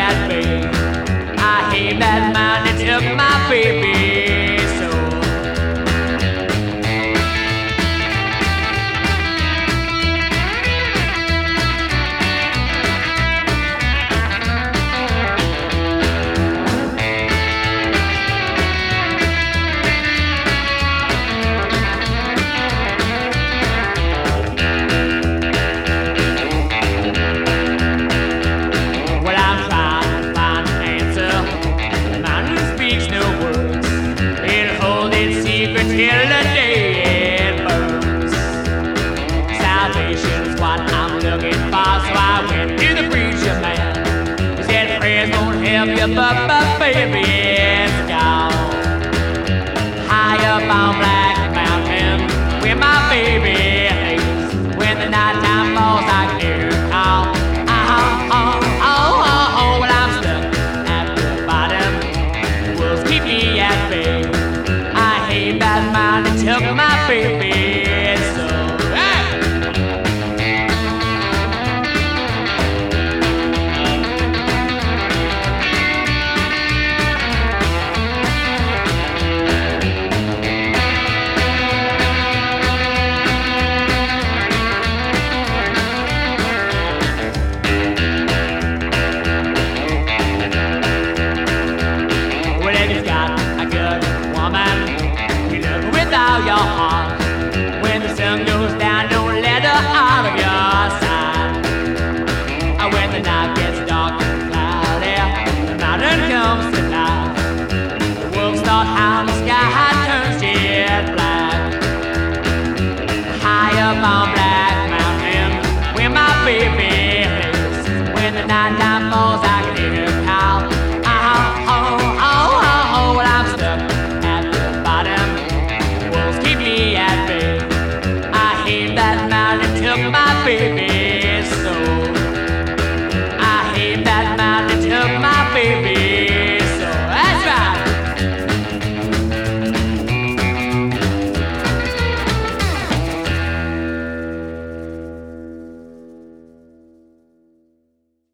at bay. I hate that man that took my baby soul. Till the day it burns. Salvation's what I'm looking for, so I went to the preacher man. He said prayers won't help you, but baby,